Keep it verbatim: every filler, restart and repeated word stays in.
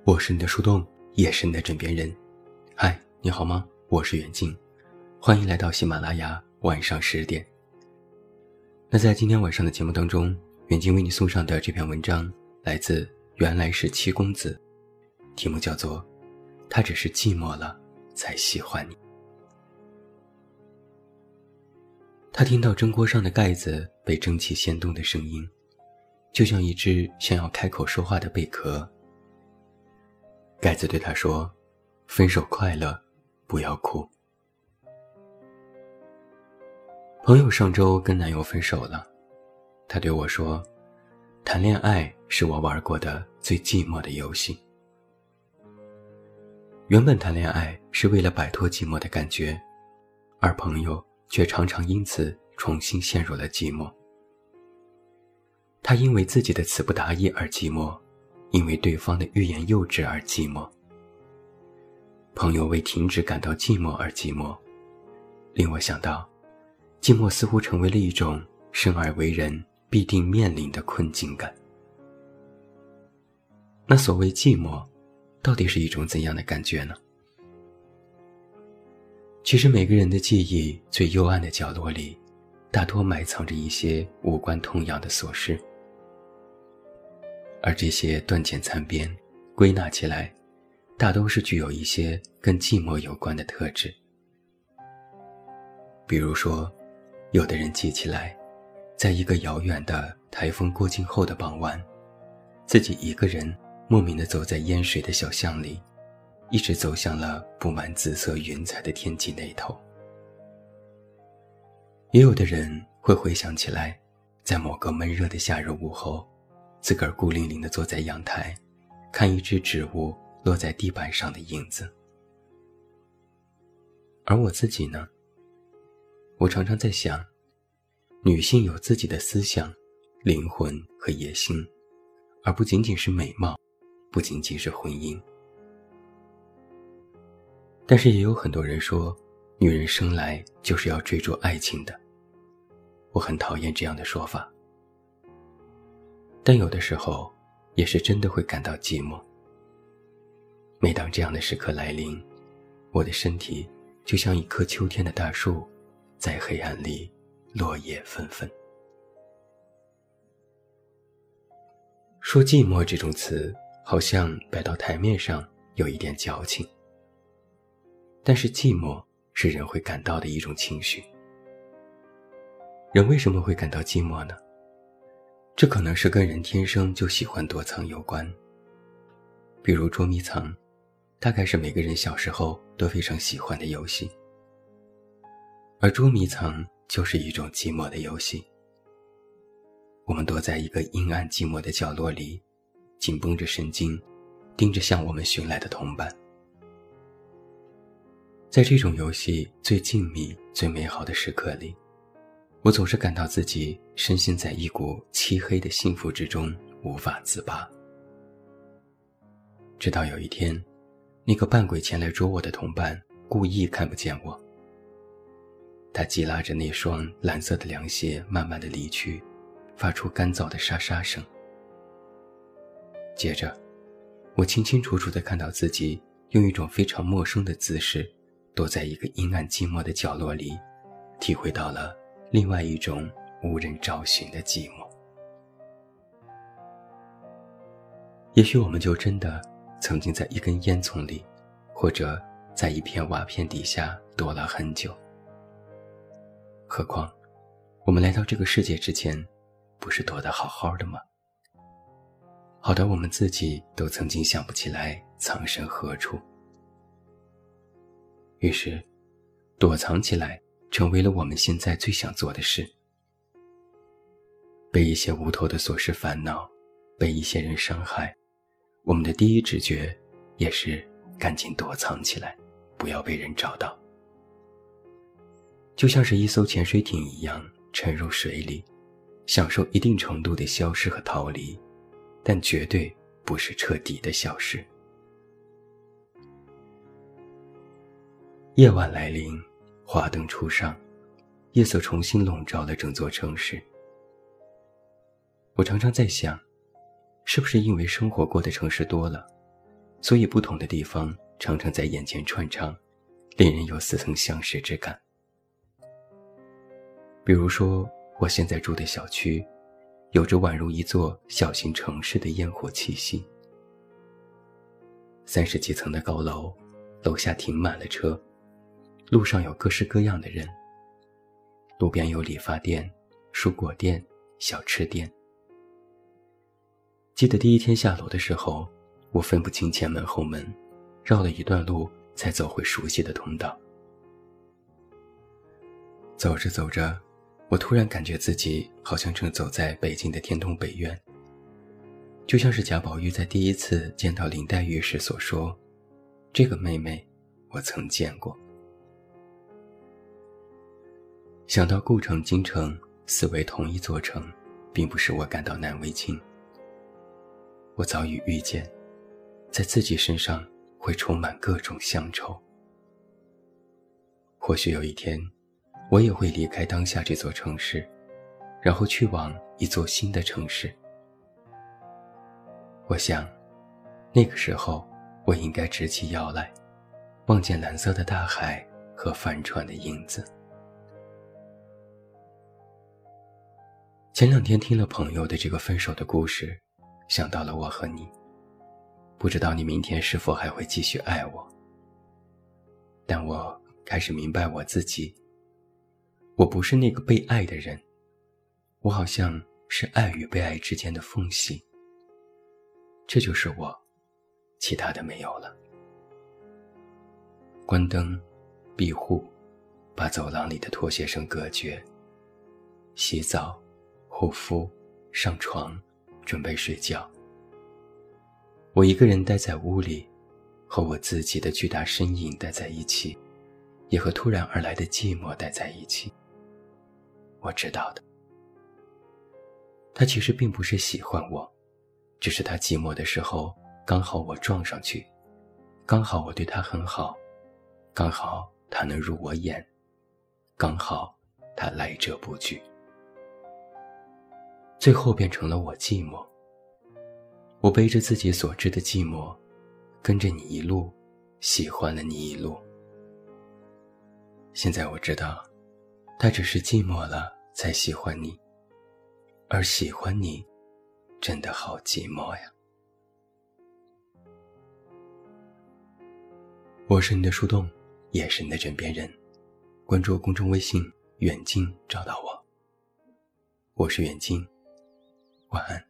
我是你的树洞，也是你的枕边人。嗨，你好吗？我是远近，欢迎来到喜马拉雅晚上十点。那在今天晚上的节目当中，远近为你送上的这篇文章来自原来是七公子，题目叫做他只是寂寞了才喜欢你。他听到蒸锅上的盖子被蒸汽掀动的声音，就像一只想要开口说话的贝壳。盖子对他说，分手快乐，不要哭。朋友上周跟男友分手了，他对我说，谈恋爱是我玩过的最寂寞的游戏。原本谈恋爱是为了摆脱寂寞的感觉，而朋友却常常因此重新陷入了寂寞。他因为自己的词不达意而寂寞，因为对方的欲言又止而寂寞。朋友为停止感到寂寞而寂寞，令我想到，寂寞似乎成为了一种生而为人必定面临的困境感。那所谓寂寞，到底是一种怎样的感觉呢？其实每个人的记忆最幽暗的角落里，大多埋藏着一些无关痛痒的琐事。而这些断简残编，归纳起来，大都是具有一些跟寂寞有关的特质。比如说，有的人记起来，在一个遥远的台风过境后的傍晚，自己一个人莫名地走在淹水的小巷里，一直走向了布满紫色云彩的天际那头。也有的人会回想起来，在某个闷热的夏日午后，自个儿孤零零地坐在阳台，看一只植物落在地板上的影子。而我自己呢？我常常在想，女性有自己的思想、灵魂和野心，而不仅仅是美貌，不仅仅是婚姻。但是也有很多人说，女人生来就是要追逐爱情的。我很讨厌这样的说法。但有的时候，也是真的会感到寂寞。每当这样的时刻来临，我的身体就像一棵秋天的大树，在黑暗里落叶纷纷。说寂寞这种词，好像摆到台面上有一点矫情。但是寂寞是人会感到的一种情绪。人为什么会感到寂寞呢？这可能是跟人天生就喜欢躲藏有关。比如捉迷藏，大概是每个人小时候都非常喜欢的游戏。而捉迷藏就是一种寂寞的游戏。我们躲在一个阴暗寂寞的角落里，紧绷着神经，盯着向我们寻来的同伴。在这种游戏最静谧、最美好的时刻里，我总是感到自己深陷在一股漆黑的幸福之中，无法自拔。直到有一天，那个扮鬼前来捉我的同伴故意看不见我，他急拉着那双蓝色的凉鞋慢慢地离去，发出干燥的沙沙声。接着，我清清楚楚地看到自己用一种非常陌生的姿势，躲在一个阴暗寂寞的角落里，体会到了另外一种无人找寻的寂寞。也许我们就真的曾经在一根烟囱里，或者在一片瓦片底下躲了很久。何况我们来到这个世界之前，不是躲得好好的吗？好到我们自己都曾经想不起来藏身何处。于是躲藏起来成为了我们现在最想做的事。被一些无头的琐事烦恼，被一些人伤害，我们的第一直觉也是赶紧躲藏起来，不要被人找到。就像是一艘潜水艇一样沉入水里，享受一定程度的消失和逃离，但绝对不是彻底的消失。夜晚来临，华灯初上，夜色重新笼罩了整座城市。我常常在想，是不是因为生活过的城市多了， 所以不同的地方常常在眼前穿插，令人有似曾相识之感。比如说，我现在住的小区，有着宛如一座小型城市的烟火气息。三十几层的高楼，楼下停满了车，路上有各式各样的人，路边有理发店、蔬果店、小吃店。记得第一天下楼的时候，我分不清前门后门，绕了一段路才走回熟悉的通道。走着走着，我突然感觉自己好像正走在北京的天通北苑，就像是贾宝玉在第一次见到林黛玉时所说，这个妹妹我曾见过。想到故城京城四为同一座城，并不使我感到难为情。我早已预见，在自己身上会充满各种乡愁。或许有一天，我也会离开当下这座城市，然后去往一座新的城市。我想，那个时候我应该直起腰来，望见蓝色的大海和帆船的影子。前两天听了朋友的这个分手的故事，想到了我和你，不知道你明天是否还会继续爱我。但我开始明白我自己，我不是那个被爱的人，我好像是爱与被爱之间的缝隙。这就是我，其他的没有了。关灯，闭户，把走廊里的拖鞋声隔绝。洗澡，护肤，上床，准备睡觉。我一个人待在屋里，和我自己的巨大身影待在一起，也和突然而来的寂寞待在一起。我知道的，他其实并不是喜欢我，只是他寂寞的时候，刚好我撞上去，刚好我对他很好，刚好他能入我眼，刚好他来者不拒。最后变成了我寂寞，我背着自己所知的寂寞，跟着你一路，喜欢了你一路。现在我知道，他只是寂寞了才喜欢你，而喜欢你真的好寂寞呀。我是你的树洞，也是你的枕边人。关注公众微信远近找到我。我是远近，晚安。